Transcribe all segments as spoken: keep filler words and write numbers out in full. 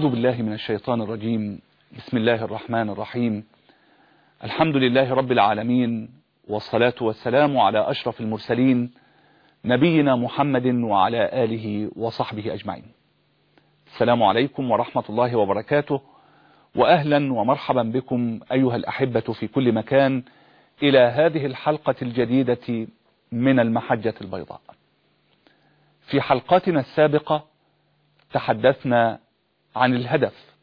أعوذ بالله من الشيطان الرجيم. بسم الله الرحمن الرحيم. الحمد لله رب العالمين، والصلاة والسلام على أشرف المرسلين نبينا محمد وعلى آله وصحبه أجمعين. السلام عليكم ورحمة الله وبركاته، وأهلا ومرحبا بكم أيها الأحبة في كل مكان إلى هذه الحلقة الجديدة من المحجة البيضاء. في حلقاتنا السابقة تحدثنا عن الهدف،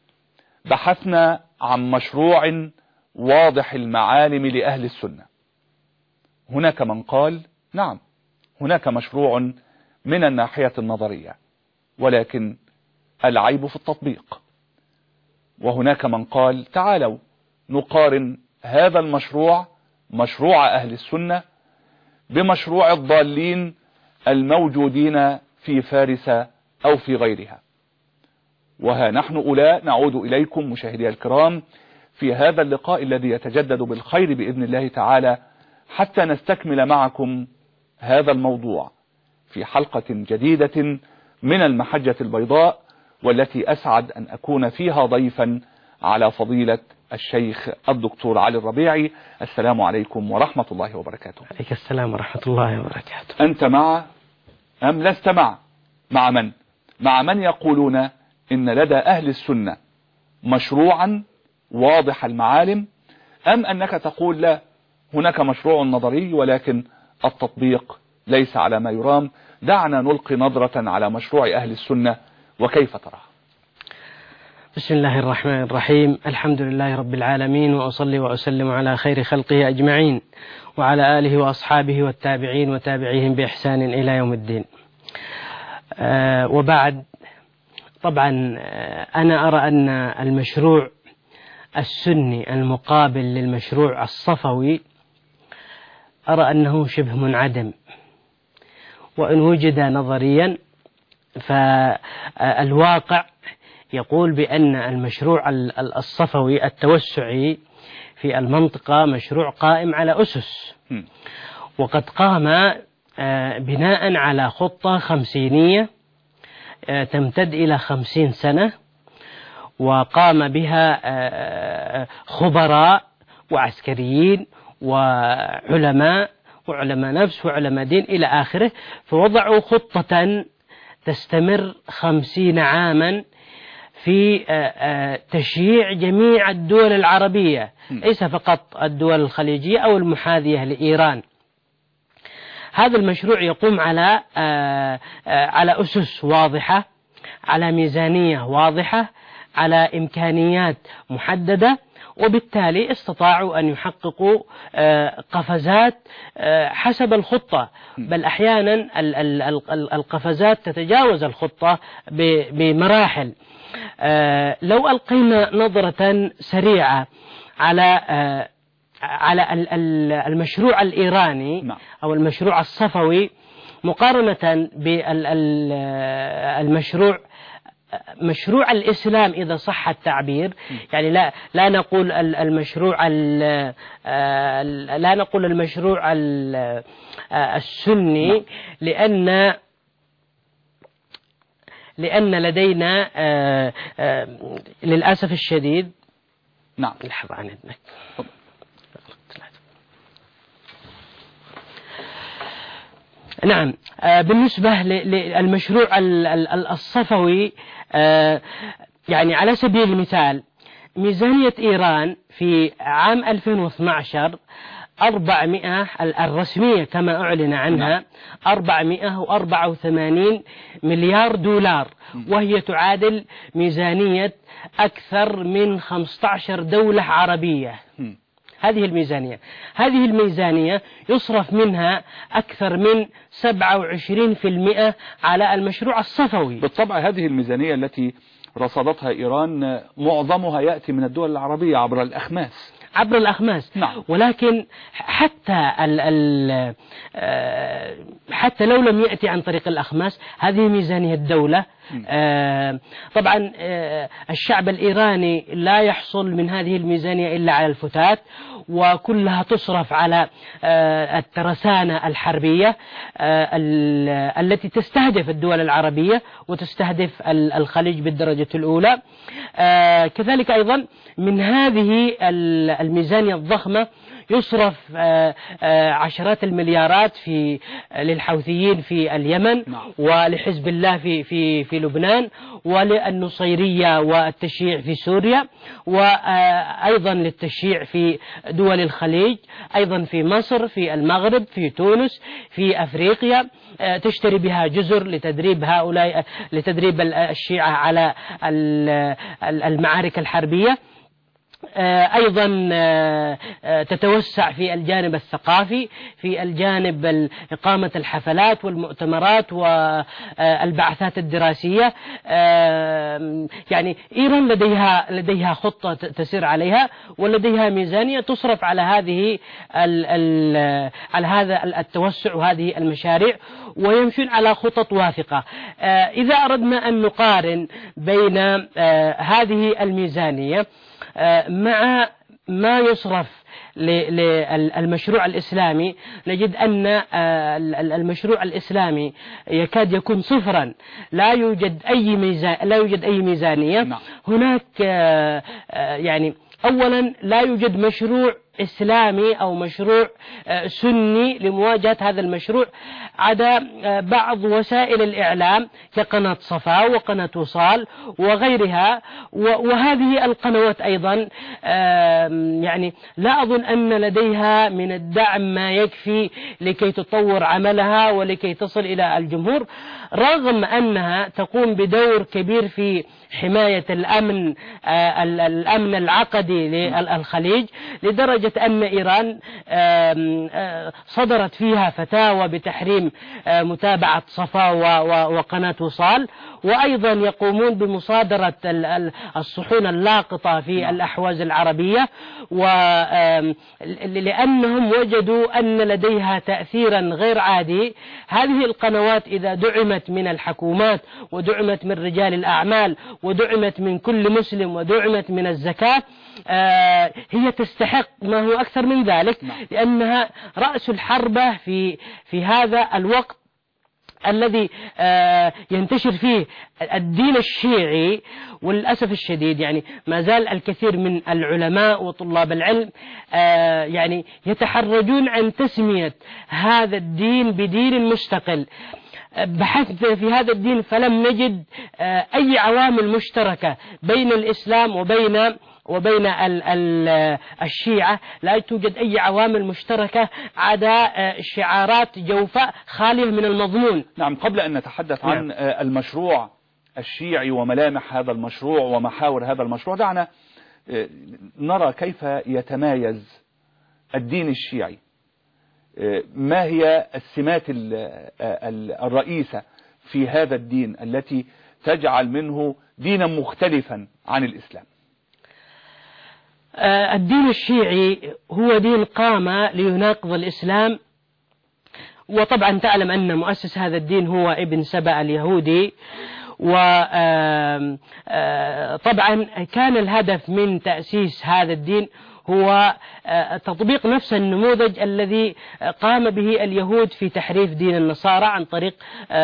بحثنا عن مشروع واضح المعالم لأهل السنة. هناك من قال نعم، هناك مشروع من الناحية النظرية، ولكن العيب في التطبيق. وهناك من قال تعالوا نقارن هذا المشروع، مشروع أهل السنة، بمشروع الضالين الموجودين في فارس أو في غيرها. وها نحن أولى نعود إليكم مشاهدي الكرام في هذا اللقاء الذي يتجدد بالخير بإذن الله تعالى، حتى نستكمل معكم هذا الموضوع في حلقة جديدة من المحجة البيضاء، والتي أسعد أن أكون فيها ضيفا على فضيلة الشيخ الدكتور علي الربيعي. السلام عليكم ورحمة الله وبركاته. عليك السلام ورحمة الله وبركاته. أنت مع أم لست مع مع من مع من يقولون إن لدى أهل السنة مشروعا واضح المعالم، أم أنك تقول لا، هناك مشروع نظري ولكن التطبيق ليس على ما يرام؟ دعنا نلقي نظرة على مشروع أهل السنة وكيف تراه. بسم الله الرحمن الرحيم. الحمد لله رب العالمين، وأصلي وأسلم على خير خلقه أجمعين، وعلى آله وأصحابه والتابعين وتابعيهم بإحسان إلى يوم الدين. آه وبعد، طبعا أنا أرى أن المشروع السني المقابل للمشروع الصفوي أرى أنه شبه منعدم، وإن وجد نظريا فالواقع يقول بأن المشروع الصفوي التوسعي في المنطقة مشروع قائم على أسس، وقد قام بناء على خطة خمسينية تمتد إلى خمسين سنة، وقام بها خبراء وعسكريين وعلماء وعلماء نفس وعلماء دين إلى آخره، فوضعوا خطة تستمر خمسين عاما في تشييع جميع الدول العربية، ليس فقط الدول الخليجية أو المحاذية لإيران. هذا المشروع يقوم على على أسس واضحة، على ميزانية واضحة، على إمكانيات محددة، وبالتالي استطاعوا أن يحققوا قفزات حسب الخطة، بل أحيانا القفزات تتجاوز الخطة بمراحل. لو ألقينا نظرة سريعة على على المشروع الإيراني أو المشروع الصفوي مقارنة بالمشروع مشروع الإسلام إذا صح التعبير، يعني لا لا نقول المشروع لا نقول المشروع السني، لأن لأن لدينا للأسف الشديد. نعم، لحظة عن إذنك. نعم، بالنسبة للمشروع الصفوي، يعني على سبيل المثال ميزانية إيران في عام ألفين واثني عشر أربعمائة الرسمية كما أعلن عنها أربعمائة وأربعة وثمانين مليار دولار، وهي تعادل ميزانية أكثر من خمسة عشر دولة عربية. هذه الميزانية هذه الميزانية يصرف منها أكثر من سبعة وعشرين بالمئة على المشروع الصفوي. بالطبع هذه الميزانية التي رصدتها إيران معظمها يأتي من الدول العربية عبر الأخماس عبر الأخماس نعم. ولكن حتى ال ال حتى لو لم يأتي عن طريق الأخماس، هذه ميزانية الدولة، طبعا الشعب الإيراني لا يحصل من هذه الميزانية إلا على الفتات، وكلها تصرف على الترسانة الحربية التي تستهدف الدول العربية وتستهدف الخليج بالدرجة الأولى. كذلك أيضا من هذه الميزانية الضخمة يصرف عشرات المليارات في للحوثيين في اليمن، ولحزب الله في في في لبنان، وللنصيرية والتشييع في سوريا، وأيضا للتشييع في دول الخليج، أيضا في مصر، في المغرب، في تونس، في أفريقيا، تشتري بها جزر لتدريب هؤلاء لتدريب الشيعة على المعارك الحربية. أيضا تتوسع في الجانب الثقافي، في الجانب إقامة الحفلات والمؤتمرات والبعثات الدراسية. يعني إيران لديها لديها خطة تسير عليها، ولديها ميزانية تصرف على هذه على هذا التوسع وهذه المشاريع، ويمشون على خطط واثقة. إذا أردنا أن نقارن بين هذه الميزانية مع ما يصرف للمشروع الإسلامي، نجد أن المشروع الإسلامي يكاد يكون صفرا، لا يوجد أي ميزان لا يوجد أي ميزانية. هناك يعني أولا لا يوجد مشروع إسلامي أو مشروع سني لمواجهة هذا المشروع، عدا بعض وسائل الإعلام كقناة صفا وقناة وصال وغيرها، وهذه القنوات أيضا يعني لا أظن أن لديها من الدعم ما يكفي لكي تطور عملها ولكي تصل إلى الجمهور، رغم أنها تقوم بدور كبير في حماية الأمن الأمن العقدي للخليج، لدرجة أن إيران صدرت فيها فتاوى بتحريم متابعة صفا وقناة وصال، وأيضا يقومون بمصادرة الصحون اللاقطة في الأحواز العربية، ولأنهم وجدوا أن لديها تأثيرا غير عادي. هذه القنوات إذا دعمت من الحكومات ودعمت من رجال الأعمال ودعمت من كل مسلم ودعمت من الزكاة، هي تستحق ما هو أكثر من ذلك، لأنها رأس الحربة في في هذا الوقت الذي ينتشر فيه الدين الشيعي. وللأسف الشديد يعني ما زال الكثير من العلماء وطلاب العلم يعني يتحرجون عن تسمية هذا الدين بدين مستقل. بحثت في هذا الدين فلم نجد أي عوامل مشتركة بين الإسلام وبين وبين الشيعة، لا توجد أي عوامل مشتركة عدا شعارات جوفاء خالية من المضمون. نعم، قبل أن نتحدث عن نعم. المشروع الشيعي وملامح هذا المشروع ومحاور هذا المشروع، دعنا نرى كيف يتمايز الدين الشيعي، ما هي السمات الرئيسة في هذا الدين التي تجعل منه دينا مختلفا عن الإسلام. الدين الشيعي هو دين قام ليناقض الإسلام، وطبعا تعلم أن مؤسس هذا الدين هو ابن سبأ اليهودي، وطبعا كان الهدف من تأسيس هذا الدين هو تطبيق نفس النموذج الذي قام به اليهود في تحريف دين النصارى عن طريق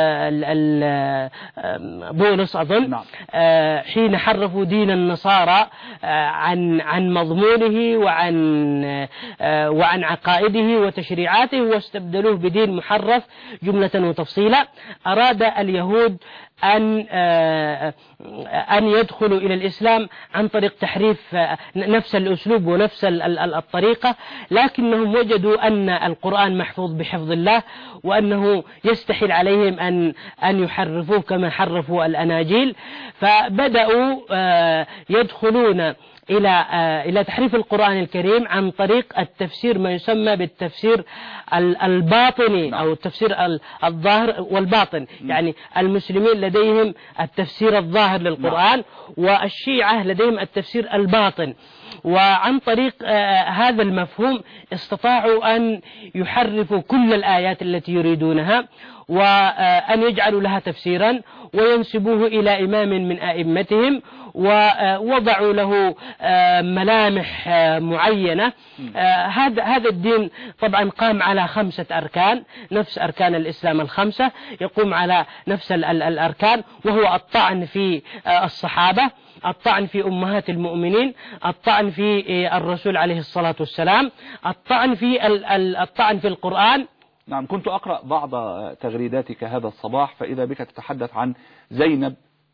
بولس أظن، حين حرفوا دين النصارى عن عن مضمونه وعن وعن عقائده وتشريعاته، واستبدلوه بدين محرف جملة وتفصيلا. أراد اليهود أن أن يدخلوا إلى الإسلام عن طريق تحريف نفس الأسلوب ونفس الطريقة، لكنهم وجدوا أن القرآن محفوظ بحفظ الله، وأنه يستحيل عليهم أن أن يحرفوه كما حرفوا الأناجيل، فبدأوا يدخلون إلى إلى تحريف القرآن الكريم عن طريق التفسير، ما يسمى بالتفسير الباطني أو التفسير الظاهر والباطن. يعني المسلمين لديهم التفسير الظاهر للقرآن، والشيعة لديهم التفسير الباطن. وعن طريق هذا المفهوم استطاعوا أن يحرفوا كل الآيات التي يريدونها وأن يجعلوا لها تفسيرا وينسبوه إلى إمام من أئمتهم ووضعوا له ملامح معينة. هذا هذا الدين طبعا قام على خمسة أركان، نفس أركان الإسلام الخمسة، يقوم على نفس الأركان، وهو الطعن في الصحابة، الطعن في أمهات المؤمنين، الطعن في الرسول عليه الصلاة والسلام، الطعن في الطعن في القرآن. نعم، كنت أقرأ بعض تغريداتك هذا الصباح فإذا بك تتحدث عن زينب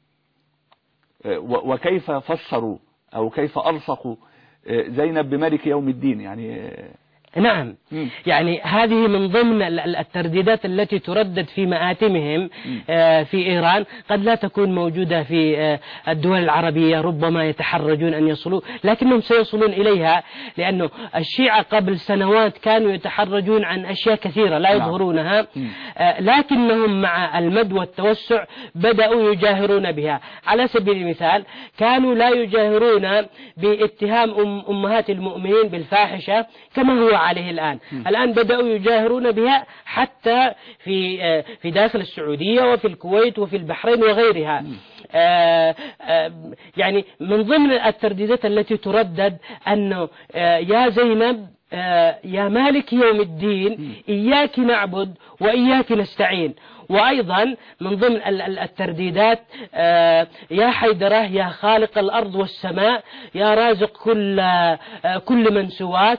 وكيف فسروا أو كيف ألصقوا زينب بملك يوم الدين. يعني نعم، يعني هذه من ضمن الترديدات التي تردد في مآتمهم في إيران، قد لا تكون موجودة في الدول العربية، ربما يتحرجون أن يصلوا، لكنهم سيصلون إليها، لأنه الشيعة قبل سنوات كانوا يتحرجون عن أشياء كثيرة لا يظهرونها، لكنهم مع المد والتوسع بدأوا يجاهرون بها. على سبيل المثال كانوا لا يجاهرون باتهام أمهات المؤمنين بالفاحشة كما هو عليه الآن. الآن بدأوا يجاهرون بها حتى في في داخل السعودية وفي الكويت وفي البحرين وغيرها. آآ آآ يعني من ضمن الترديدات التي تردد أنه يا زينب يا مالك يوم الدين إياك نعبد وإياك نستعين. وأيضا من ضمن الترديدات يا حيدرة يا خالق الأرض والسماء يا رازق كل كل من سواك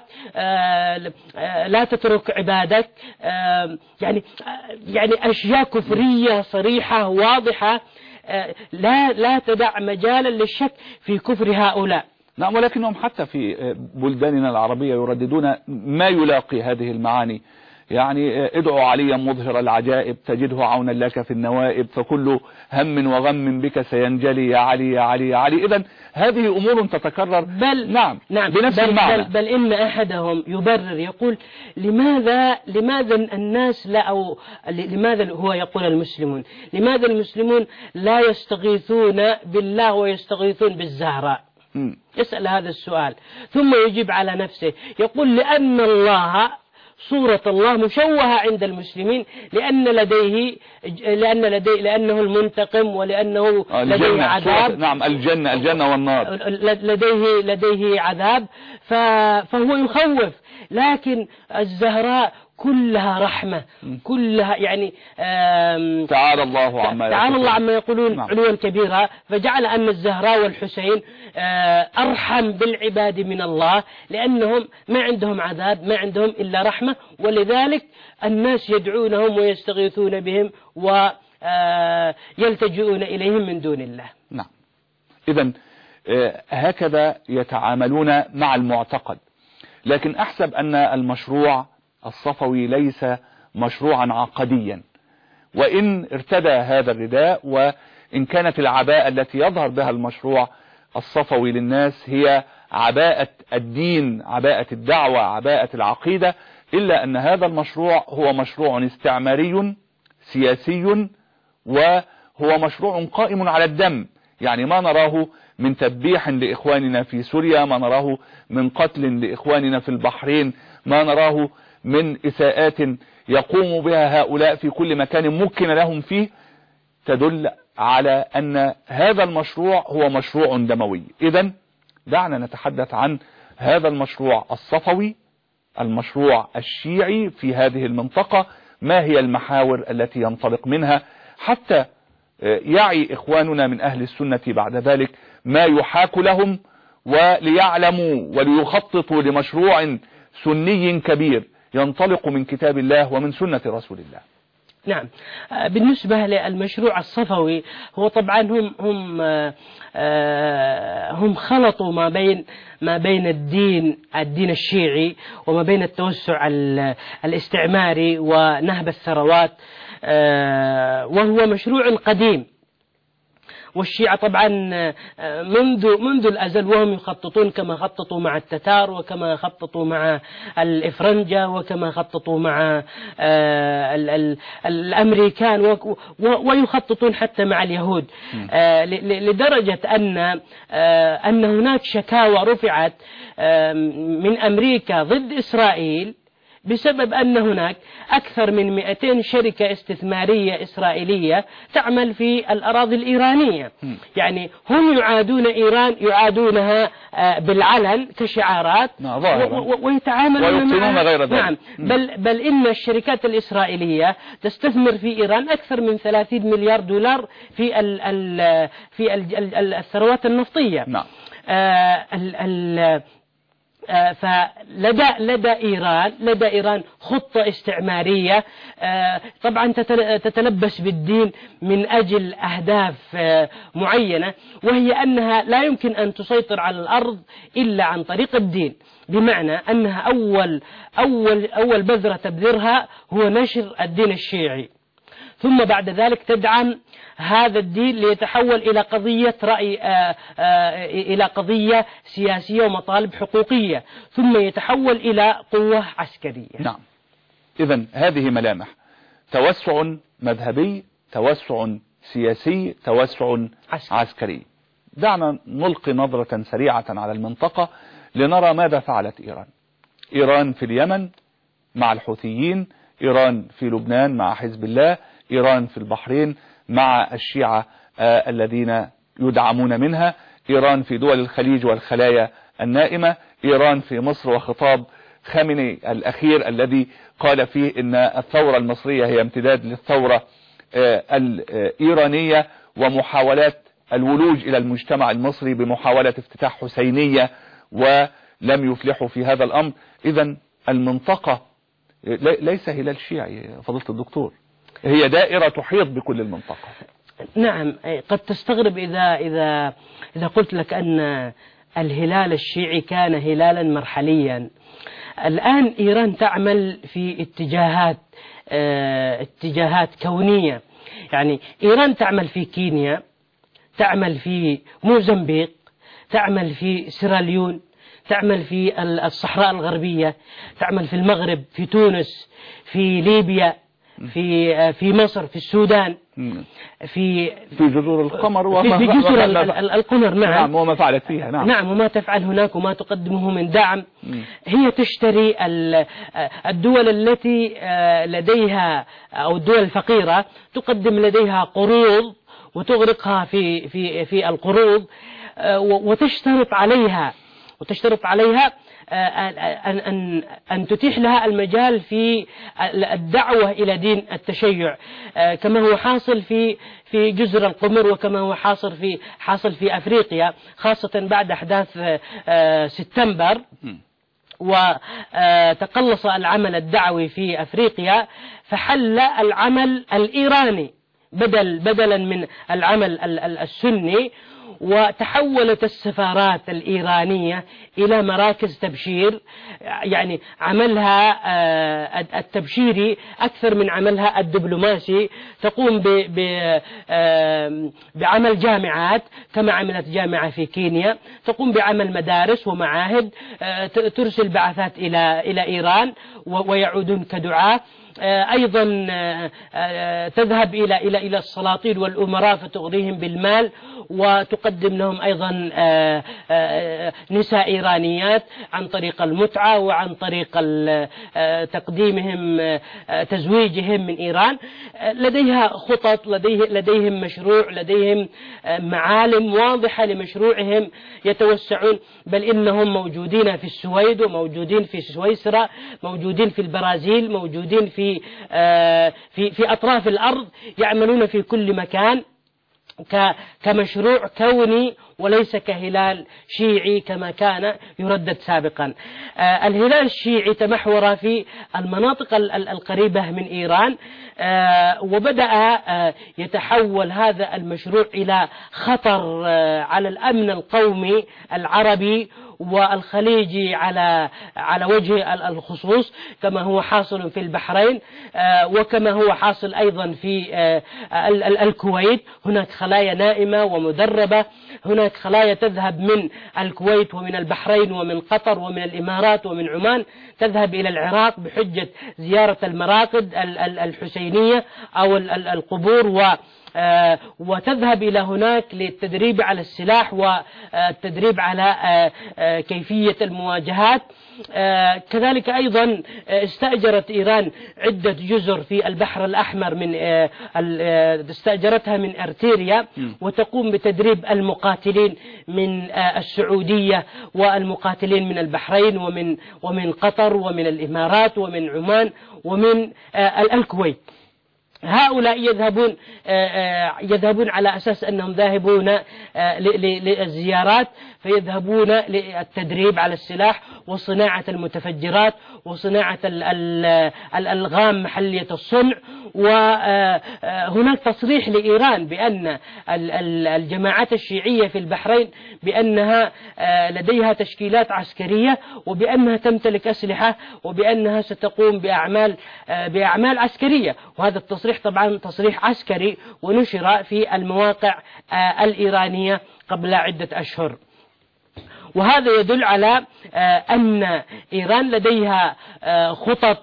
لا تترك عبادك. يعني يعني أشياء كفرية صريحة واضحة لا لا تدع مجالا للشك في كفر هؤلاء. نعم، ولكنهم حتى في بلداننا العربية يرددون ما يلاقي هذه المعاني. يعني ادعوا عليا مظهر العجائب تجده عونا لك في النوائب، فكل هم وغم بك سينجلي يا علي يا علي يا علي. إذن هذه أمور تتكرر بل نعم, نعم بنفس بل المعنى. بل, بل إن أحدهم يبرر يقول لماذا لماذا الناس لا أو لماذا هو يقول المسلمون لماذا المسلمون لا يستغيثون بالله ويستغيثون بالزهراء؟ يسأل هذا السؤال ثم يجيب على نفسه يقول لأن الله صورة الله مشوهة عند المسلمين لأن لديه لأن لديه لأنه المنتقم ولأنه لديه عذاب. نعم، الجنة الجنة والنار لديه لديه عذاب فهو يخوف. لكن الزهراء كلها رحمة، كلها يعني تعالى الله عما تعالى الله عما يقولون علوا كبيرا، فجعل أن الزهراء والحسين أرحم بالعباد من الله لأنهم ما عندهم عذاب، ما عندهم إلا رحمة، ولذلك الناس يدعونهم ويستغيثون بهم ويلتجئون إليهم من دون الله. نعم، إذن هكذا يتعاملون مع المعتقد. لكن أحسب أن المشروع الصفوي ليس مشروعا عقديا، وإن ارتدى هذا الرداء وإن كانت العباءة التي يظهر بها المشروع الصفوي للناس هي عباءة الدين، عباءة الدعوة، عباءة العقيدة، إلا أن هذا المشروع هو مشروع استعماري سياسي، وهو مشروع قائم على الدم. يعني ما نراه من تذبيح لإخواننا في سوريا، ما نراه من قتل لإخواننا في البحرين، ما نراه من إساءات يقوم بها هؤلاء في كل مكان ممكن لهم فيه، تدل على أن هذا المشروع هو مشروع دموي. إذن دعنا نتحدث عن هذا المشروع الصفوي، المشروع الشيعي في هذه المنطقة، ما هي المحاور التي ينطلق منها حتى يعي إخواننا من أهل السنة بعد ذلك ما يحاك لهم، وليعلموا وليخططوا لمشروع سني كبير ينطلق من كتاب الله ومن سنة رسول الله. نعم، بالنسبة للمشروع الصفوي هو طبعا هم هم هم خلطوا ما بين ما بين الدين الدين الشيعي وما بين التوسع الاستعماري ونهب الثروات، وهو مشروع قديم والشيعة طبعا منذ منذ الأزل وهم يخططون كما خططوا مع التتار وكما خططوا مع الإفرنجة وكما خططوا مع الأمريكان ويخططون حتى مع اليهود، لدرجة أن أن هناك شكاوى رفعت من أمريكا ضد إسرائيل بسبب أن هناك أكثر من مئتين شركة استثمارية إسرائيلية تعمل في الأراضي الإيرانية. يعني هم يعادون إيران، يعادونها بالعلن كشعارات ويتعاملون معها غير ذلك. نعم، بل, بل إن الشركات الإسرائيلية تستثمر في إيران أكثر من ثلاثين مليار دولار في ال ال في ال الثروات النفطية. نعم. آه ال ال فلدى لدى إيران لدى إيران خطة استعمارية طبعا تتلبس بالدين من أجل أهداف معينة، وهي أنها لا يمكن أن تسيطر على الأرض إلا عن طريق الدين، بمعنى أنها أول أول أول بذرة تبذرها هو نشر الدين الشيعي، ثم بعد ذلك تدعم هذا الدين ليتحول إلى قضية رأي آآ آآ إلى قضية سياسية ومطالب حقوقية، ثم يتحول إلى قوة عسكرية. نعم. إذن هذه ملامح توسع مذهبي، توسع سياسي، توسع عسكري. عسكري. دعنا نلقي نظرة سريعة على المنطقة لنرى ماذا فعلت إيران. إيران في اليمن مع الحوثيين، إيران في لبنان مع حزب الله، إيران في البحرين مع الشيعة آه الذين يدعمون منها، إيران في دول الخليج والخلايا النائمة، إيران في مصر وخطاب خامنئي الأخير الذي قال فيه إن الثورة المصرية هي امتداد للثورة آه الإيرانية، ومحاولات الولوج إلى المجتمع المصري بمحاولة افتتاح حسينية ولم يفلحوا في هذا الأمر. إذن المنطقة ليس هلال شيعي فضيلة الدكتور، هي دائرة تحيط بكل المنطقة. نعم، قد تستغرب إذا إذا إذا قلت لك أن الهلال الشيعي كان هلالا مرحليا. الآن إيران تعمل في اتجاهات اه اتجاهات كونية، يعني إيران تعمل في كينيا، تعمل في موزمبيق، تعمل في سيراليون، تعمل في الصحراء الغربية، تعمل في المغرب، في تونس، في ليبيا، في في مصر، في السودان، في في جزر القمر وما في جزر القمر. نعم. نعم، وما فعلت فيها. نعم. نعم، وما تفعل هناك وما تقدمه من دعم. م. هي تشتري الدول التي لديها أو الدول الفقيرة تقدم لديها قروض وتغرقها في في في القروض، وتشترط عليها وتشترط عليها أن أن أن تتيح لها المجال في الدعوة إلى دين التشيع، كما هو حاصل في في جزر القمر، وكما هو حاصل في حاصل في أفريقيا، خاصة بعد أحداث سبتمبر. وتقلص العمل الدعوي في أفريقيا، فحل العمل الإيراني بدل بدلا من العمل السني، وتحولت السفارات الإيرانية إلى مراكز تبشير، يعني عملها التبشيري أكثر من عملها الدبلوماسي. تقوم بعمل جامعات كما عملت جامعة في كينيا، تقوم بعمل مدارس ومعاهد، ترسل بعثات إلى إلى إيران ويعودون كدعاة. أيضا تذهب إلى إلى إلى السلاطين والأمراء فتغريهم بالمال، وتقدم لهم أيضا نساء إيرانيات عن طريق المتعة وعن طريق تقديمهم تزويجهم من إيران. لديها خطط، لديه لديهم مشروع، لديهم معالم واضحة لمشروعهم، يتوسعون، بل إنهم موجودين في السويد، وموجودين في سويسرا، موجودين في البرازيل، موجودين في في في أطراف الأرض، يعملون في كل مكان كمشروع كوني وليس كهلال شيعي كما كان يردد سابقا. الهلال الشيعي تمحور في المناطق القريبة من إيران، وبدأ يتحول هذا المشروع إلى خطر على الأمن القومي العربي والخليجي على على وجه الخصوص، كما هو حاصل في البحرين وكما هو حاصل أيضا في الكويت. هناك خلايا نائمة ومدربة، هناك خلايا تذهب من الكويت ومن البحرين ومن قطر ومن الإمارات ومن عمان، تذهب إلى العراق بحجة زيارة المراقد الحسينية أو القبور، و وتذهب إلى هناك للتدريب على السلاح والتدريب على كيفية المواجهات. كذلك أيضا استأجرت إيران عدة جزر في البحر الأحمر، من استأجرتها من أرتيريا، وتقوم بتدريب المقاتلين من السعودية والمقاتلين من البحرين ومن ومن قطر ومن الإمارات ومن عمان ومن الكويت. هؤلاء يذهبون يذهبون على أساس أنهم ذاهبون للزيارات، فيذهبون للتدريب على السلاح وصناعة المتفجرات وصناعة الألغام محلية الصنع. وهناك تصريح لإيران بأن الجماعات الشيعية في البحرين بأنها لديها تشكيلات عسكرية وبأنها تمتلك أسلحة وبأنها ستقوم بأعمال بأعمال عسكرية، وهذا التصريح طبعا تصريح عسكري ونشر في المواقع الإيرانية قبل عدة أشهر. وهذا يدل على أن إيران لديها خطط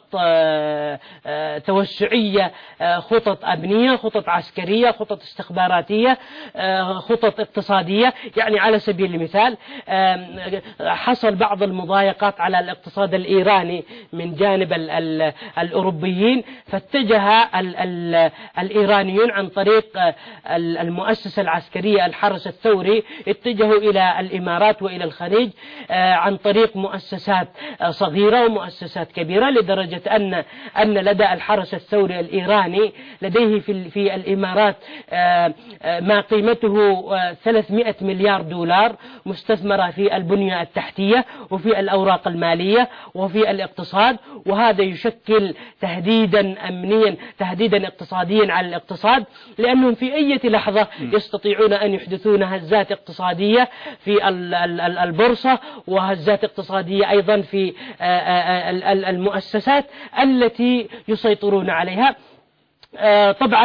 توسعية، خطط أمنية، خطط عسكرية، خطط استخباراتية، خطط اقتصادية. يعني على سبيل المثال حصل بعض المضايقات على الاقتصاد الإيراني من جانب الأوروبيين، فاتجه الإيرانيون عن طريق المؤسسة العسكرية الحرس الثوري، اتجهوا إلى الإمارات وإلى الخليج عن طريق مؤسسات صغيرة ومؤسسات كبيرة، لدرجة أن أن لدى الحرس الثوري الإيراني لديه في في الإمارات ما قيمته ثلاثمئة مليار دولار مستثمرة في البنية التحتية وفي الأوراق المالية وفي الاقتصاد، وهذا يشكل تهديدا أمنيا تهديدا اقتصاديا على الاقتصاد، لأنهم في أي لحظة يستطيعون أن يحدثون هزات اقتصادية في البورصة وهزات اقتصادية أيضا في المؤسسات التي يسيطرون عليها. طبعا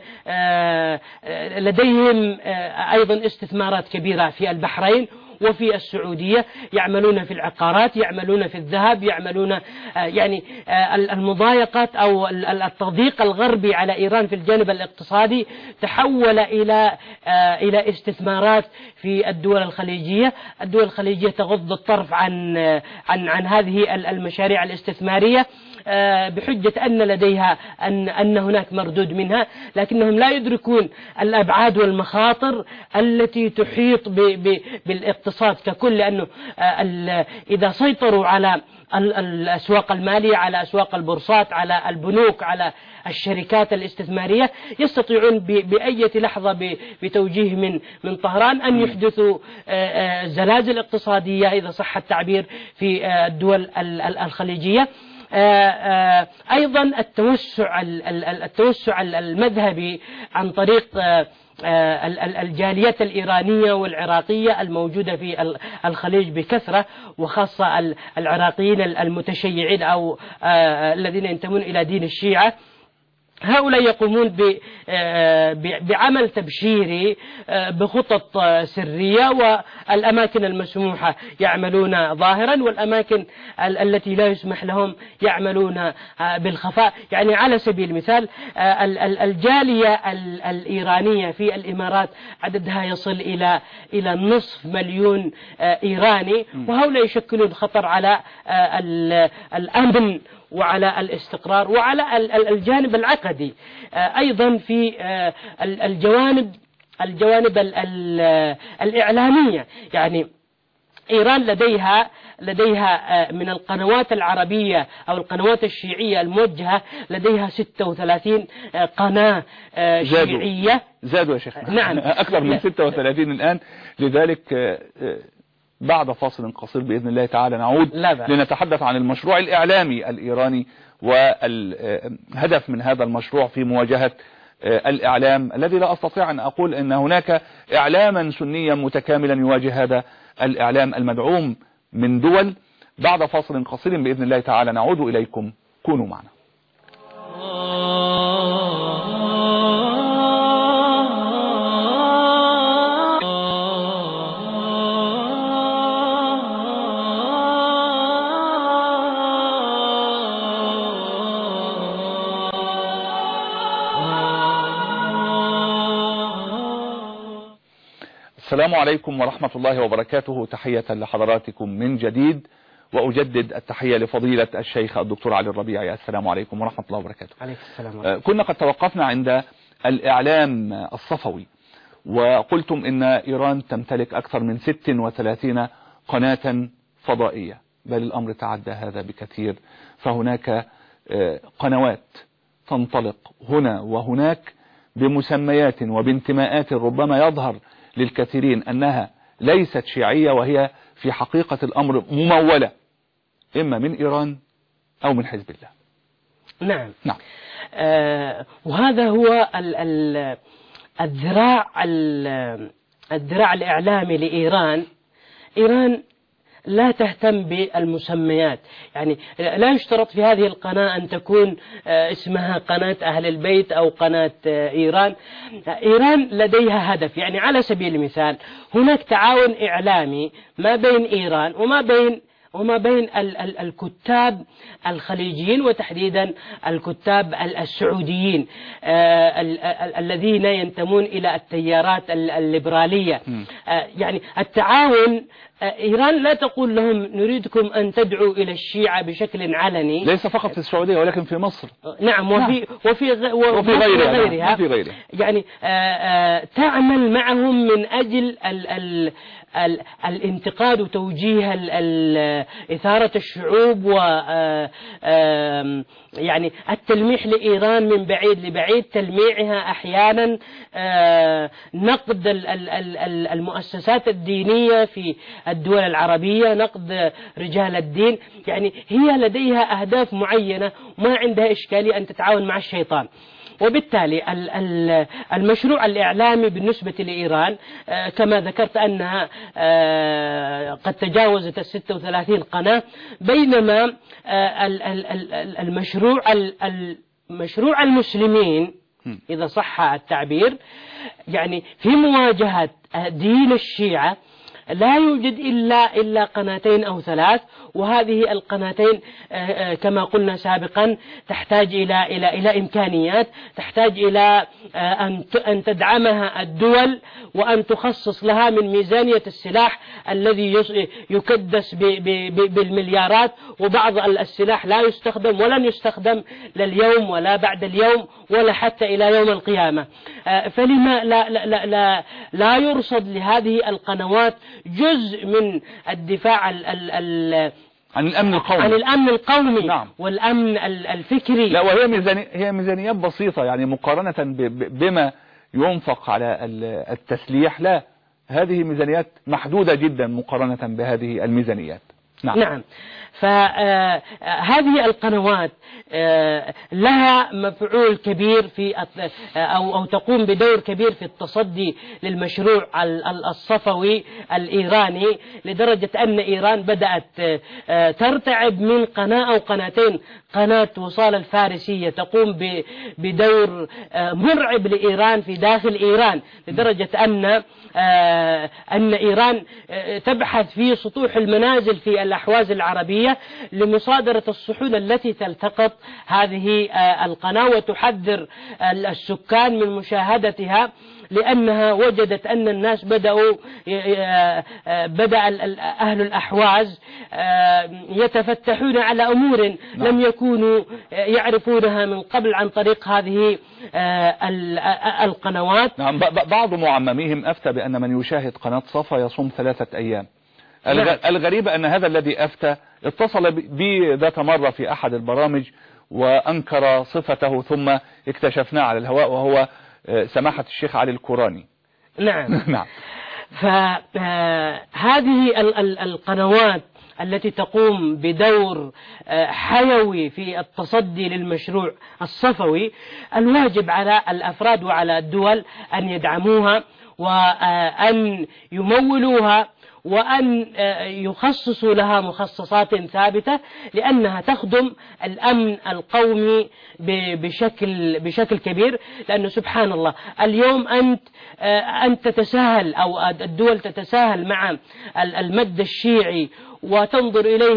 لديهم أيضا استثمارات كبيرة في البحرين وفي السعودية، يعملون في العقارات، يعملون في الذهب، يعملون يعني المضايقات أو التضييق الغربي على إيران في الجانب الاقتصادي تحول إلى إلى استثمارات في الدول الخليجية. الدول الخليجية تغض الطرف عن عن عن هذه المشاريع الاستثمارية بحجة أن لديها أن أن هناك مردود منها، لكنهم لا يدركون الأبعاد والمخاطر التي تحيط بالاقتصاد ككل، لأنه إذا سيطروا على الأسواق المالية، على أسواق البورصات، على البنوك، على الشركات الاستثمارية، يستطيعون بأي لحظة بتوجيه من من طهران أن يحدثوا زلازل اقتصادية إذا صح التعبير في الدول الخليجية. أيضا التوسع التوسع المذهبي عن طريق الجاليات الإيرانية والعراقية الموجودة في الخليج بكثرة، وخاصة العراقيين المتشيعين أو الذين ينتمون إلى دين الشيعة. هؤلاء يقومون بعمل تبشيري بخطط سرية، والأماكن المسموحة يعملون ظاهرا، والأماكن التي لا يسمح لهم يعملون بالخفاء. يعني على سبيل المثال الجالية الإيرانية في الإمارات عددها يصل إلى إلى نصف مليون إيراني، وهؤلاء يشكلون خطر على الأمن وعلى الاستقرار وعلى الجانب العقدي. أيضا في الجوانب الجوانب الإعلامية، يعني إيران لديها لديها من القنوات العربية أو القنوات الشيعية الموجهة لديها ستة وثلاثين قناة شيعية. زادوا يا شيخ. نعم أكثر من ستة وثلاثين الآن. لذلك بعد فاصل قصير بإذن الله تعالى نعود لنتحدث عن المشروع الإعلامي الإيراني والهدف من هذا المشروع في مواجهة الإعلام الذي لا أستطيع أن أقول أن هناك إعلاما سنيا متكاملا يواجه هذا الإعلام المدعوم من دول. بعد فاصل قصير بإذن الله تعالى نعود إليكم، كونوا معنا. السلام عليكم ورحمة الله وبركاته. تحية لحضراتكم من جديد، وأجدد التحية لفضيلة الشيخ الدكتور علي الربيعي. السلام عليكم ورحمة الله وبركاته. عليك السلام. كنا قد توقفنا عند الإعلام الصفوي، وقلتم إن إيران تمتلك أكثر من ست وثلاثين قناة فضائية، بل الأمر تعدى هذا بكثير. فهناك قنوات تنطلق هنا وهناك بمسميات وبانتماءات ربما يظهر للكثيرين أنها ليست شيعية، وهي في حقيقة الأمر ممولة إما من إيران أو من حزب الله. نعم نعم. آه وهذا هو ال ال الذراع الذراع الإعلامي لإيران. إيران لا تهتم بالمسميات، يعني لا يشترط في هذه القناة أن تكون اسمها قناة أهل البيت أو قناة إيران. إيران لديها هدف، يعني على سبيل المثال هناك تعاون إعلامي ما بين إيران وما بين وما بين ال ال الكتاب الخليجيين، وتحديدا الكتاب السعوديين آه ال ال الذين ينتمون إلى التيارات الليبرالية. آه يعني التعاون، إيران لا تقول لهم نريدكم أن تدعوا إلى الشيعة بشكل علني، ليس فقط في السعودية ولكن في مصر. نعم، وفي وفي وفي غيرها, غيرها. وفي غيرها. يعني آآ آآ تعمل معهم من أجل ال ال ال الانتقاد وتوجيه ال ال إثارة الشعوب، و يعني التلميح لإيران من بعيد لبعيد، تلميعها أحيانا، نقد المؤسسات الدينية في الدول العربية، نقد رجال الدين. يعني هي لديها أهداف معينة، ما عندها إشكالية أن تتعاون مع الشيطان. وبالتالي المشروع الإعلامي بالنسبة لإيران كما ذكرت أنها قد تجاوزت الستة وثلاثين قناة، بينما المشروع المشروع المسلمين إذا صح التعبير، يعني في مواجهة دين الشيعة لا يوجد إلا إلا قناتين أو ثلاث، وهذه القناتين كما قلنا سابقا تحتاج إلى إلى إلى إمكانيات، تحتاج إلى أن أن تدعمها الدول، وأن تخصص لها من ميزانية السلاح الذي يكدس بالمليارات، وبعض السلاح لا يستخدم ولن يستخدم لا اليوم ولا بعد اليوم ولا حتى إلى يوم القيامة. فلما لا لا لا لا, لا يرصد لهذه القنوات جزء من الدفاع ال ال ال عن الأمن القومي عن الأمن القومي نعم. والأمن الفكري. لا، وهي ميزانية هي ميزانيات بسيطة يعني مقارنة بما ينفق على التسليح. لا، هذه ميزانيات محدودة جدا مقارنة بهذه الميزانيات. نعم, نعم. فهذه القنوات لها مفعول كبير في أو أو تقوم بدور كبير في التصدي للمشروع الصفوي الإيراني، لدرجة أن إيران بدأت ترتعب من قناة أو قناتين. قناة وصال الفارسية تقوم بدور مرعب لإيران في داخل إيران، لدرجة أن أن إيران تبحث في سطوح المنازل في الأحواز العربية لمصادرة الصحون التي تلتقط هذه القناة، وتحذر السكان من مشاهدتها، لأنها وجدت أن الناس بدأوا بدأ أهل الأحواز يتفتحون على أمور لم يكونوا يعرفونها من قبل عن طريق هذه القنوات. نعم. بعض معمميهم أفتى بأن من يشاهد قناة صفا يصوم ثلاثة أيام. الغريب أن هذا الذي أفتى اتصل بي ذات مرة في أحد البرامج وأنكر صفته، ثم اكتشفناه على الهواء، وهو سماحة الشيخ علي الكوراني. نعم. نعم. فهذه القنوات التي تقوم بدور حيوي في التصدي للمشروع الصفوي، الواجب على الأفراد وعلى الدول أن يدعموها وأن يمولوها وأن يخصصوا لها مخصصات ثابتة، لأنها تخدم الأمن القومي بشكل بشكل كبير. لأنه سبحان الله اليوم أنت أنت تتساهل أو الدول تتساهل مع المد الشيعي وتنظر إليه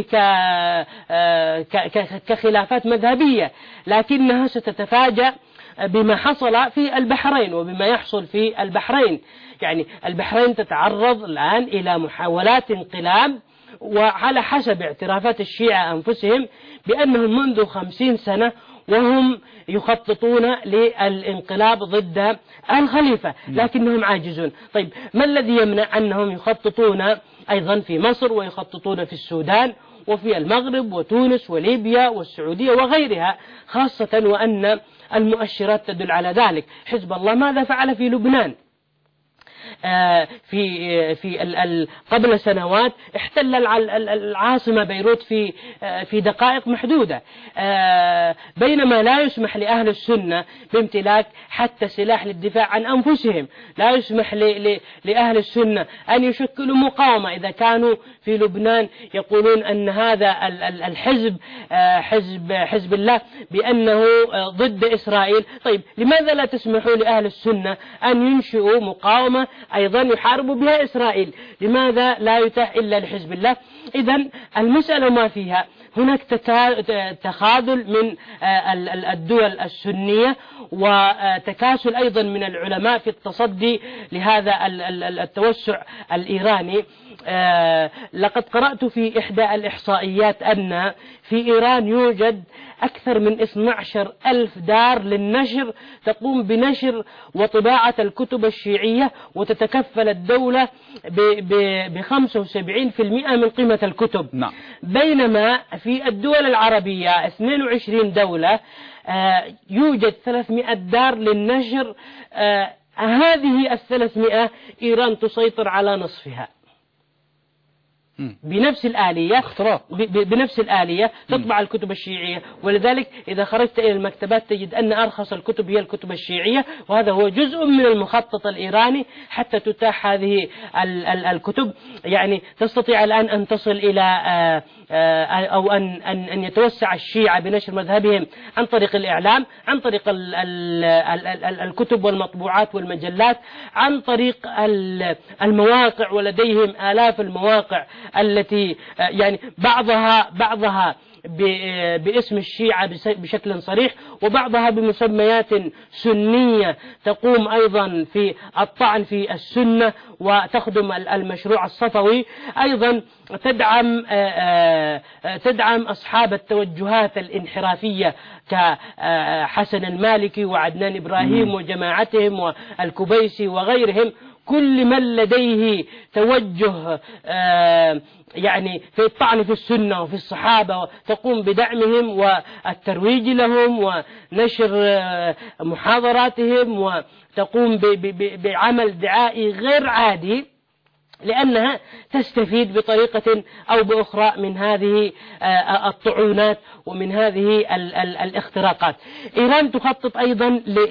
كخلافات مذهبية، لكنها ستتفاجأ بما حصل في البحرين وبما يحصل في البحرين. يعني البحرين تتعرض الآن إلى محاولات انقلاب، وعلى حسب اعترافات الشيعة أنفسهم بأنهم منذ خمسين سنة وهم يخططون للانقلاب ضد الخليفة، لكنهم عاجزون. طيب ما الذي يمنع أنهم يخططون أيضا في مصر ويخططون في السودان وفي المغرب وتونس وليبيا والسعودية وغيرها، خاصة وأن المؤشرات تدل على ذلك. حزب الله ماذا فعل في لبنان؟ في في قبل سنوات احتل العاصمة بيروت في في دقائق محدودة، بينما لا يسمح لأهل السنة بامتلاك حتى سلاح للدفاع عن أنفسهم. لا يسمح لأهل السنة أن يشكلوا مقاومة. إذا كانوا في لبنان يقولون أن هذا الحزب حزب حزب الله بأنه ضد إسرائيل، طيب لماذا لا تسمحوا لأهل السنة أن ينشئوا مقاومة أيضا يحاربوا بها إسرائيل؟ لماذا لا يتاح إلا لحزب الله؟ إذن المسألة ما فيها، هناك تخاذل من الدول السنية وتكاسل أيضا من العلماء في التصدي لهذا التوسع الإيراني. لقد قرأت في إحدى الإحصائيات أن في إيران يوجد أكثر من اثني عشر ألف دار للنشر تقوم بنشر وطباعة الكتب الشيعية، وتتكفل الدولة ب خمسة وسبعين بالمئة من قيمة الكتب. نعم. بينما في الدول العربية اثنين وعشرين دولة يوجد ثلاثمئة دار للنشر. هذه الثلاثمئة إيران تسيطر على نصفها بنفس الآلية اختراق. بنفس الآلية تطبع الكتب الشيعية. ولذلك إذا خرجت إلى المكتبات تجد أن أرخص الكتب هي الكتب الشيعية، وهذا هو جزء من المخطط الإيراني حتى تتاح هذه الكتب. يعني تستطيع الآن أن تصل إلى أو أن أن أن يتوسع الشيعة بنشر مذهبهم عن طريق الإعلام، عن طريق الكتب والمطبوعات والمجلات، عن طريق المواقع، ولديهم آلاف المواقع التي يعني بعضها بعضها باسم الشيعة بشكل صريح، وبعضها بمسميات سنية تقوم أيضا في الطعن في السنة وتخدم المشروع الصفوي. أيضا تدعم تدعم أصحاب التوجهات الانحرافية كحسن المالكي وعدنان إبراهيم وجماعتهم والكبيسي وغيرهم. كل من لديه توجه يعني في الطعن في السنة وفي الصحابة تقوم بدعمهم والترويج لهم ونشر محاضراتهم، وتقوم بعمل دعائي غير عادي لأنها تستفيد بطريقة أو بأخرى من هذه الطعونات ومن هذه الاختراقات. إيران تخطط أيضا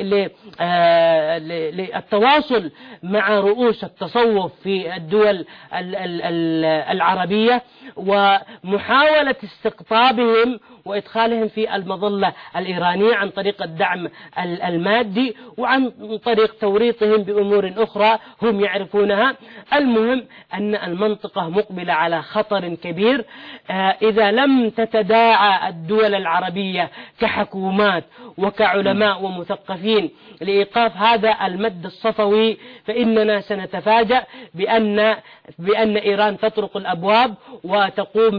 للتواصل مع رؤوس التصوف في الدول العربية ومحاولة استقطابهم وإدخالهم في المظلة الإيرانية عن طريق الدعم المادي وعن طريق توريطهم بأمور أخرى هم يعرفونها. المهم أن المنطقة مقبلة على خطر كبير. إذا لم تتداعى الدول العربية كحكومات وكعلماء ومثقفين لإيقاف هذا المد الصفوي، فإننا سنتفاجأ بأن بأن إيران تطرق الأبواب وتقوم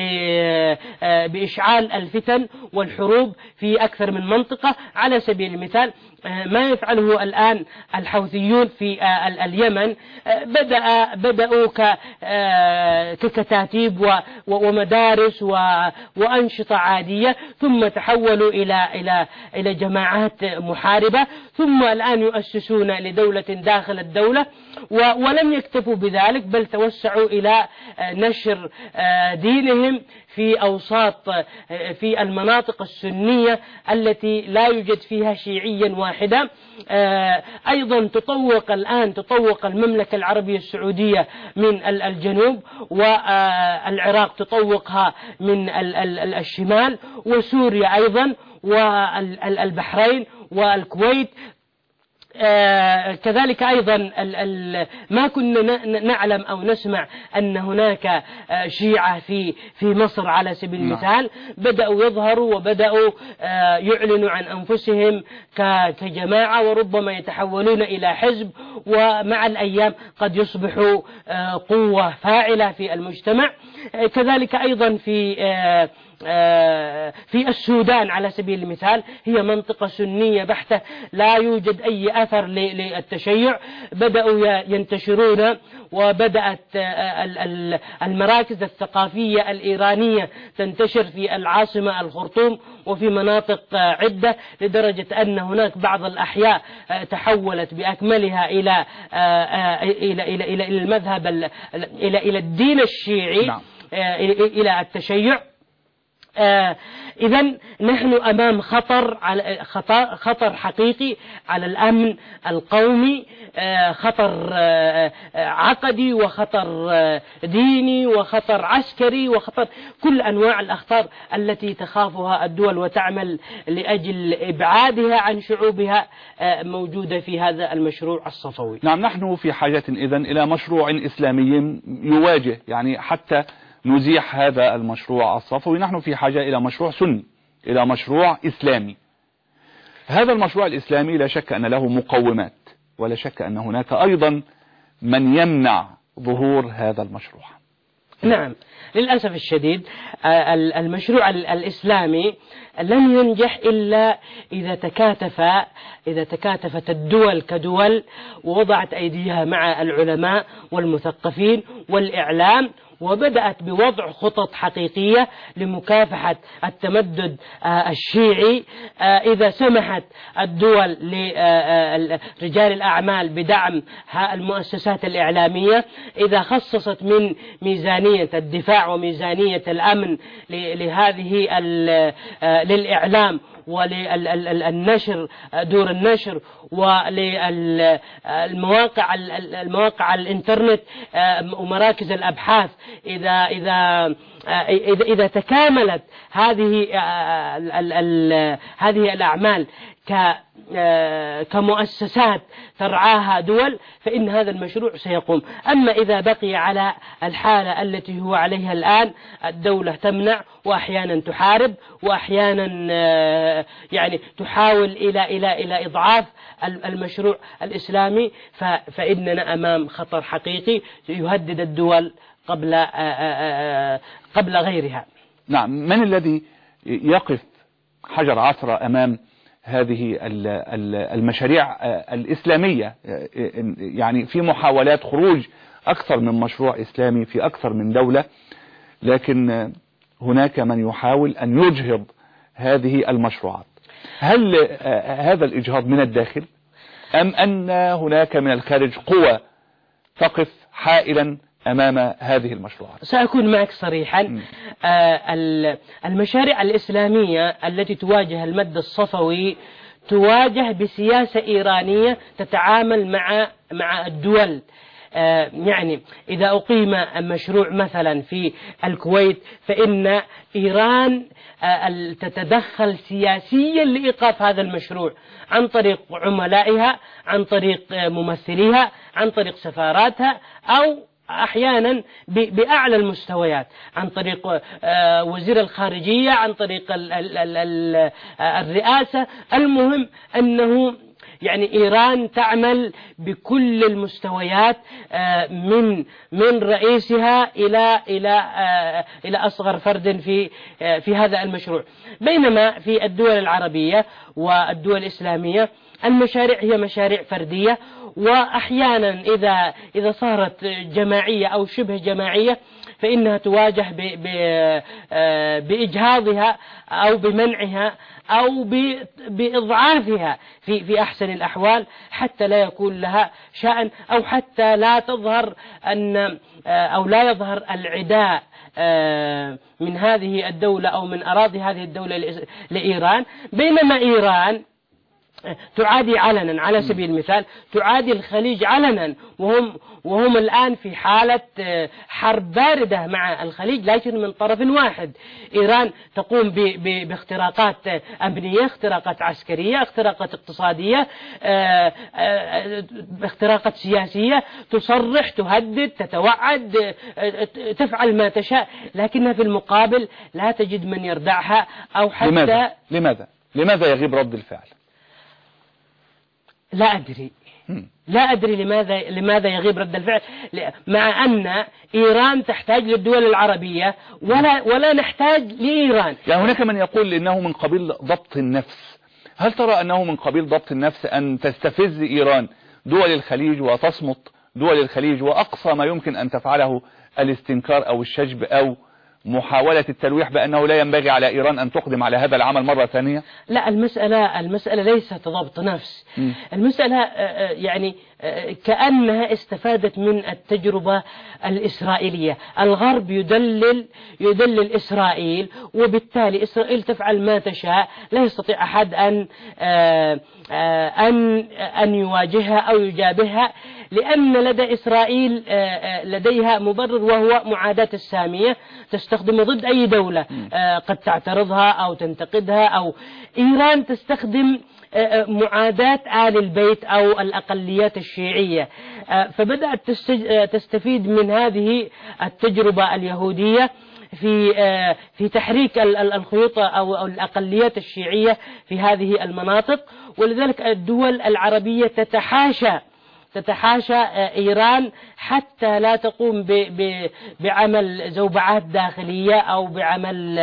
بإشعال الفتن والحروب في أكثر من منطقة. على سبيل المثال ما يفعله الآن الحوثيون في اليمن، بدأ بدأوا ككتاتيب ومدارس وأنشطة عادية، ثم تحولوا إلى إلى إلى جماعات محاربة، ثم الآن يؤسسون لدولة داخل الدولة. ولم يكتفوا بذلك بل توسعوا إلى نشر دينهم في أوساط في المناطق السنية التي لا يوجد فيها شيعيا واحدا. أيضا تطوق الآن تطوق المملكة العربية السعودية من الجنوب، والعراق تطوقها من الشمال، وسوريا أيضا، والبحرين والكويت. آه كذلك أيضا ال ال ما كنا نعلم أو نسمع أن هناك آه شيعة في في مصر على سبيل المثال، بدأوا يظهروا وبدأوا آه يعلنوا عن أنفسهم كجماعة، وربما يتحولون إلى حزب، ومع الأيام قد يصبحوا آه قوة فاعلة في المجتمع. آه كذلك أيضا في آه في السودان على سبيل المثال، هي منطقة سنية بحتة لا يوجد أي أثر للتشيع، بدأوا ينتشرون، وبدأت المراكز الثقافية الإيرانية تنتشر في العاصمة الخرطوم وفي مناطق عدة، لدرجة أن هناك بعض الأحياء تحولت بأكملها إلى إلى إلى إلى المذهب إلى إلى الدين الشيعي، إلى التشيع. آه إذن نحن أمام خطر على خطر, خطر حقيقي على الأمن القومي، آه خطر آه عقدي، وخطر آه ديني، وخطر عسكري، وخطر كل أنواع الأخطار التي تخافها الدول وتعمل لأجل إبعادها عن شعوبها آه موجودة في هذا المشروع الصفوي. نعم، نحن في حاجة إذن إلى مشروع إسلامي يواجه، يعني حتى نزيح هذا المشروع الصفوي نحن في حاجة إلى مشروع سني، إلى مشروع إسلامي. هذا المشروع الإسلامي لا شك أن له مقومات، ولا شك أن هناك أيضا من يمنع ظهور هذا المشروع. نعم، للأسف الشديد المشروع الإسلامي لن ينجح إلا إذا تكاتف إذا تكاتفت الدول كدول، ووضعت أيديها مع العلماء والمثقفين والإعلام، وبدأت بوضع خطط حقيقية لمكافحة التمدد الشيعي. إذا سمحت الدول لرجال الأعمال بدعم المؤسسات الإعلامية، إذا خصصت من ميزانية الدفاع وميزانية الأمن لهذه للإعلام وللنشر، دور النشر، وللمواقع المواقع الإنترنت ومراكز الأبحاث، إذا إذا إذا إذا تكاملت هذه هذه الأعمال كمؤسسات ترعاها دول، فإن هذا المشروع سيقوم. أما إذا بقي على الحالة التي هو عليها الآن، الدولة تمنع وأحيانا تحارب وأحيانا يعني تحاول إلى إلى إلى إضعاف المشروع الإسلامي، فإننا أمام خطر حقيقي يهدد الدول قبل قبل غيرها. نعم، من الذي يقف حجر عثرة أمام هذه المشاريع الإسلامية؟ يعني في محاولات خروج أكثر من مشروع إسلامي في أكثر من دولة، لكن هناك من يحاول أن يجهض هذه المشروعات. هل هذا الإجهاض من الداخل، أم أن هناك من الخارج قوى تقف حائلا أمام هذه المشروعات؟ سأكون معك صريحا. آه المشاريع الإسلامية التي تواجه المد الصفوي تواجه بسياسة إيرانية تتعامل مع مع الدول. آه يعني إذا أقيم مشروع مثلا في الكويت، فإن إيران آه تتدخل سياسيا لإيقاف هذا المشروع عن طريق عملائها، عن طريق آه ممثليها، عن طريق سفاراتها، أو أحيانا بأعلى المستويات عن طريق وزير الخارجية، عن طريق الرئاسة. المهم أنه يعني إيران تعمل بكل المستويات، من من رئيسها إلى إلى إلى أصغر فرد في في هذا المشروع. بينما في الدول العربية والدول الإسلامية المشاريع هي مشاريع فردية، وأحيانا إذا إذا صارت جماعية أو شبه جماعية فإنها تواجه بإجهاضها أو بمنعها أو بإضعافها في في أحسن الأحوال، حتى لا يكون لها شأن، أو حتى لا تظهر أن أو لا يظهر العداء من هذه الدولة أو من أراضي هذه الدولة لإيران. بينما إيران تعادي علنا، على سبيل المثال تعادي الخليج علنا، وهم وهم الآن في حالة حرب باردة مع الخليج، لكن من طرف واحد. إيران تقوم باختراقات أمنية، اختراقات عسكرية، اختراقات اقتصادية، اختراقات سياسية، تصرح، تهدد، تتوعد، تفعل ما تشاء، لكنها في المقابل لا تجد من يردعها أو حتى. لماذا؟ لماذا؟ لماذا يغيب رد الفعل؟ لا أدري لا أدري لماذا لماذا يغيب رد الفعل، مع أن إيران تحتاج للدول العربية ولا ولا نحتاج لإيران. يعني هناك من يقول إنه من قبيل ضبط النفس. هل ترى أنه من قبيل ضبط النفس أن تستفز إيران دول الخليج وتصمت دول الخليج، وأقصى ما يمكن أن تفعله الاستنكار أو الشجب أو محاولة التلويح بأنه لا ينبغي على إيران أن تقدم على هذا العمل مرة ثانية؟ لا، المسألة المسألة ليست ضبط نفس. م. المسألة يعني كأنها استفادت من التجربة الإسرائيلية. الغرب يدلل يدلل إسرائيل، وبالتالي إسرائيل تفعل ما تشاء، لا يستطيع أحد أن أن أن يواجهها أو يجابهها، لأن لدى إسرائيل لديها مبرر، وهو معاداة السامية، تستخدم ضد أي دولة قد تعترضها أو تنتقدها. أو إيران تستخدم معاداة آل البيت أو الأقليات الشيعية، فبدأت تستفيد من هذه التجربة اليهودية في في تحريك الخيوط أو الأقليات الشيعية في هذه المناطق. ولذلك الدول العربية تتحاشى تتحاشى إيران حتى لا تقوم بعمل زوبعات داخلية أو بعمل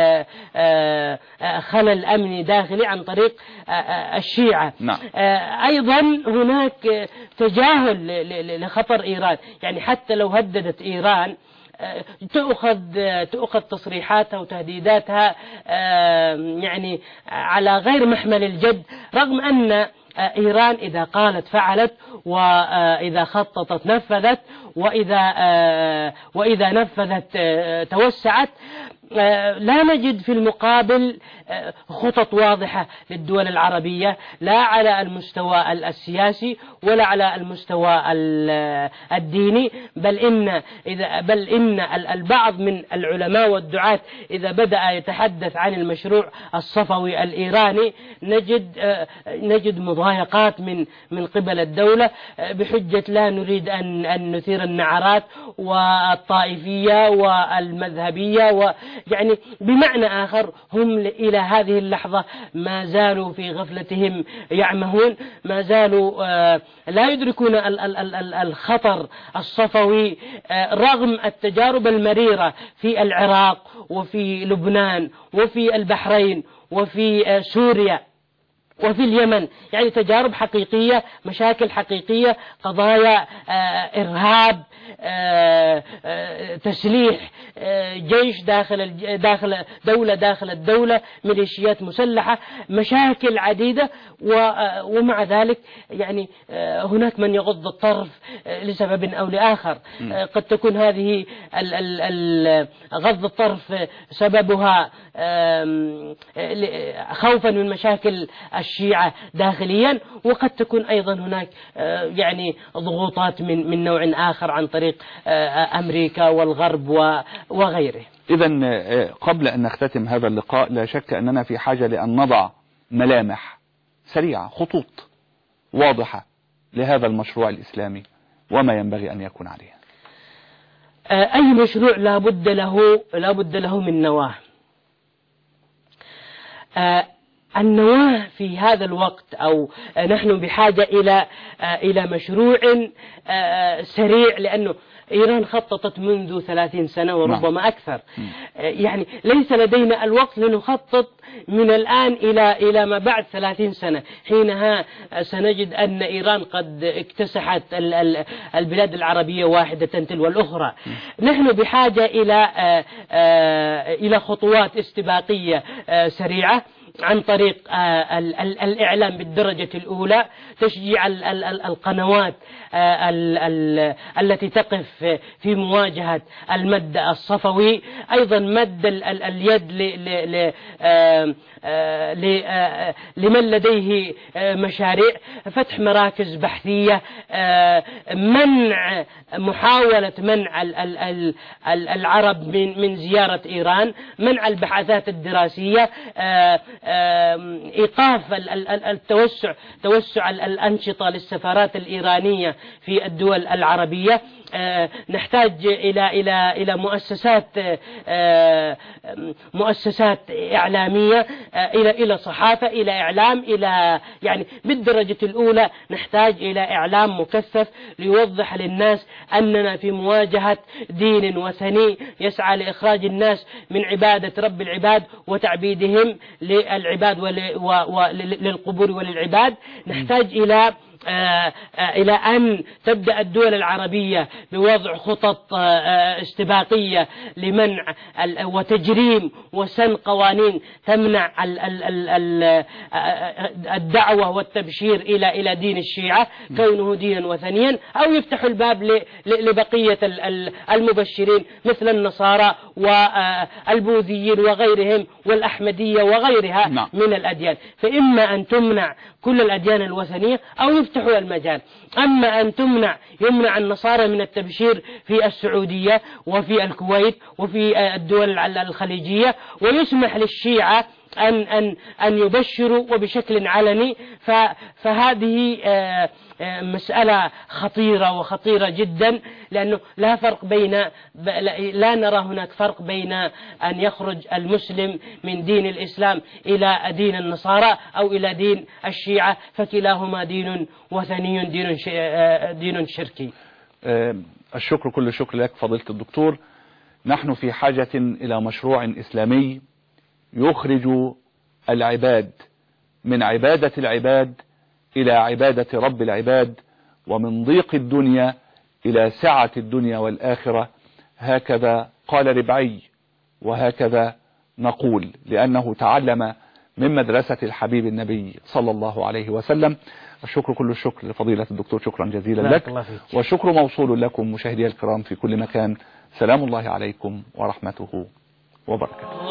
خلل أمني داخلي عن طريق الشيعة. نعم. أيضا هناك تجاهل لخطر إيران، يعني حتى لو هددت إيران تأخذ تأخذ تصريحاتها وتهديداتها يعني على غير محمل الجد، رغم أن إيران إذا قالت فعلت، وإذا خططت نفذت، وإذا وإذا نفذت توسعت. لا نجد في المقابل خطط واضحة للدول العربية، لا على المستوى السياسي ولا على المستوى الديني، بل إن إذا بل إن البعض من العلماء والدعاة إذا بدأ يتحدث عن المشروع الصفوي الإيراني نجد نجد مضايقات من من قبل الدولة بحجة لا نريد أن أن نثير النعرات والطائفية والمذهبية، و يعني بمعنى آخر هم إلى هذه اللحظة ما زالوا في غفلتهم يعمهون، ما زالوا لا يدركون الخطر الصفوي، رغم التجارب المريرة في العراق وفي لبنان وفي البحرين وفي سوريا وفي اليمن. يعني تجارب حقيقية، مشاكل حقيقية، قضايا إرهاب، تسليح جيش داخل داخل دولة داخل الدولة، ميليشيات مسلحة، مشاكل عديدة. ومع ذلك يعني هناك من يغض الطرف لسبب أو لآخر. قد تكون هذه غض الطرف سببها خوفا من مشاكل الشيعة داخليا، وقد تكون أيضا هناك يعني ضغوطات من من نوع آخر عن طريق أمريكا والغرب وغيره. إذن قبل أن نختتم هذا اللقاء، لا شك أننا في حاجة لأن نضع ملامح سريعة، خطوط واضحة لهذا المشروع الإسلامي وما ينبغي أن يكون عليه. أي مشروع لا بد له لا بد له من نواة. النواة في هذا الوقت، أو نحن بحاجة إلى إلى مشروع سريع، لأنه إيران خططت منذ ثلاثين سنة وربما أكثر. يعني ليس لدينا الوقت لنخطط من الآن إلى إلى ما بعد ثلاثين سنة، حينها سنجد أن إيران قد اكتسحت البلاد العربية واحدة تلو الأخرى. نحن بحاجة إلى إلى خطوات استباقية سريعة عن طريق الإعلام بالدرجة الأولى، تشجيع القنوات التي تقف في مواجهة المد الصفوي، أيضا مد اليد لمن لديه مشاريع، فتح مراكز بحثية، منع محاولة منع العرب من زيارة إيران، منع البحثات الدراسية، إيقاف التوسع توسع الأنشطة للسفارات الإيرانية في الدول العربية. نحتاج إلى إلى إلى مؤسسات مؤسسات إعلامية، إلى إلى صحافة، إلى إعلام، إلى يعني بالدرجة الأولى نحتاج إلى إعلام مكثف ليوضح للناس أننا في مواجهة دين وثني يسعى لإخراج الناس من عبادة رب العباد وتعبيدهم للعباد وللقبور وللعباد. نحتاج إلى آه آه إلى أن تبدأ الدول العربية بوضع خطط آه استباقية لمنع وتجريم وسن قوانين تمنع ال ال ال ال الدعوة والتبشير إلى إلى دين الشيعة كونه دينا وثنيا، أو يفتح الباب لبقية المبشرين مثل النصارى والبوذيين وغيرهم والأحمدية وغيرها نعم. من الأديان. فإما أن تمنع كل الأديان الوثنية أو يفتحوا المجال. أما أن تمنع يمنع النصارى من التبشير في السعودية وفي الكويت وفي الدول الخليجية، ويسمح للشيعة أن أن أن يبشروا وبشكل علني. فهذه مسألة خطيرة وخطيرة جدا، لأنه لا فرق بين لا نرى هناك فرق بين أن يخرج المسلم من دين الإسلام إلى دين النصارى أو إلى دين الشيعة، فكلاهما دين وثني، دين دين شركي. الشكر كل شكر لك فضيلة الدكتور. نحن في حاجة إلى مشروع إسلامي يخرج العباد من عبادة العباد إلى عبادة رب العباد، ومن ضيق الدنيا إلى سعة الدنيا والآخرة. هكذا قال ربعي وهكذا نقول، لأنه تعلم من مدرسة الحبيب النبي صلى الله عليه وسلم. الشكر كل الشكر لفضيلة الدكتور، شكرا جزيلا لك، والشكر موصول لكم مشاهدي الكرام في كل مكان. سلام الله عليكم ورحمته وبركاته.